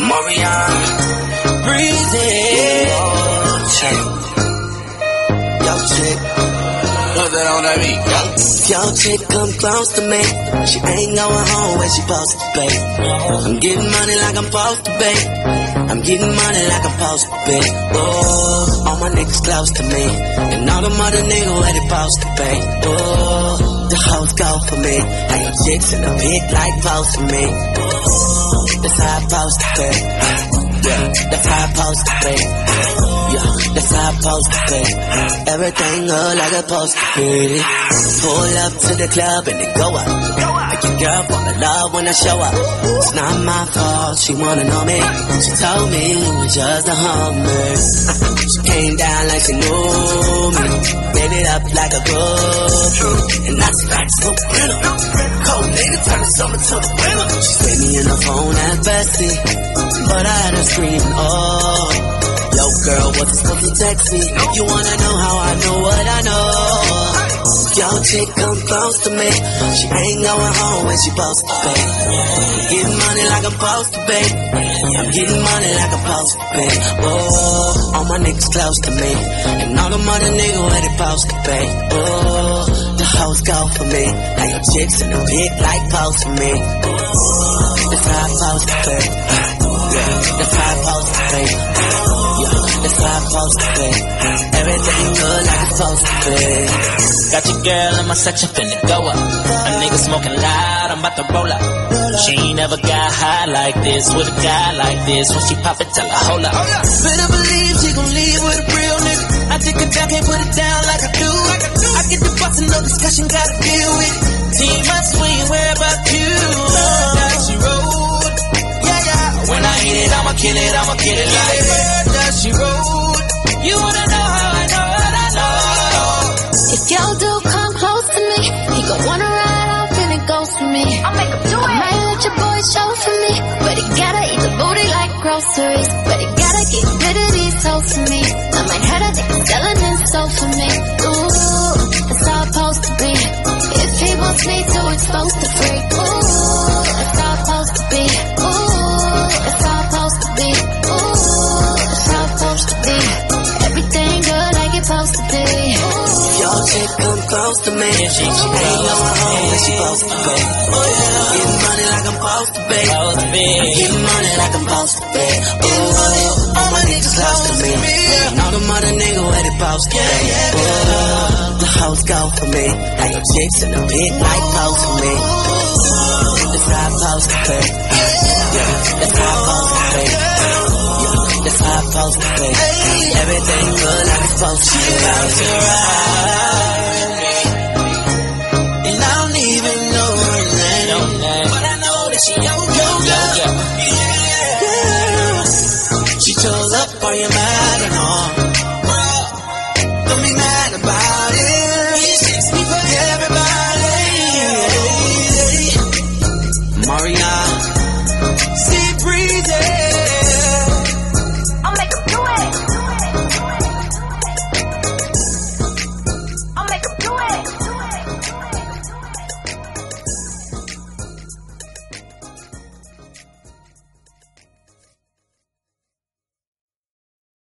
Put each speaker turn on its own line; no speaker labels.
Morion, Breezy, yo chick,
put that on that beat.
yo chick come close to me. She ain't going home where she supposed to be. I'm getting money like I'm supposed to be. I'm getting money like I'm supposed to be. Oh, all my niggas close to me, and all them other niggas where they supposed to be. Oh, the hoes go for me. How your chicks in the pit like close to me. That's how I'm supposed to be. Yeah, that's how I'm supposed to be. Yeah, that's how I'm supposed to be. Everything look like it's supposed to be. Pull up to the club and it go up. Make your girl fall in love when I show up. It's not my fault, she wanna know me. She told me it was just a hummer. She came down like she knew me. Gave it up like a groupie. And that's like so brittle. Cold nigga turn the summer to the winter. She saved me in the phone as Bessie, but I had her screaming, oh. Yo girl, what's supposed to text me? You wanna know how I know what I know? Yo chick come close to me. She ain't going home when she supposed to be. I'm getting money like I'm supposed to be. I'm getting money like I'm supposed to be. Oh, all my niggas close to me, and all them other niggas where they supposed to be. Oh, the hoes go for me. Now your chicks in the pit like close to me. That's how I'm supposed to be. Yeah, that's how I'm supposed to be. Yeah, that's how I'm supposed to be. Everything good like it's supposed to be.
Got your girl in my section, finna go up. A nigga smoking loud, I'm about to roll up. She ain't never got high like this with a guy like this. When she pop it, tell her, hold up.
Better believe she gon' leave with a real nigga. I take a job, can't put it down like I do. I get the box and no discussion, gotta deal with it. Team must swing, where about you? That she rolled. Yeah, yeah.
When I hit it, I'ma kill it like that.
That she rolled.
You wanna know how I know what I know?
If y'all do come close to me, he gon' wanna ride off and it goes for me. I'll make him do it. I might let your boy show for me, but he gotta eat the booty like groceries. But he gotta get rid of these hoes for me. I might have a nigga selling his soul for me. Ooh, it's all supposed to be. If he wants me to expose the freak. Ooh, it's all supposed to be. Ooh, it's all supposed to be. Ooh, it's all supposed to be. Everything good like it's supposed to be.
Yo chick come close to me. She ain't going home when she supposed to be. Getting money like I'm supposed to be. I'm getting money like I'm supposed to be. Oh, all my niggas close to me, and all them other niggas where they supposed to be. Oh, the hoes go for me. Now your chicks in the pit like close to me. That's how I'm supposed to be. Yeah, that's how I'm supposed to be. Yeah, that's how I'm supposed to be. Everything good like it's supposed to be.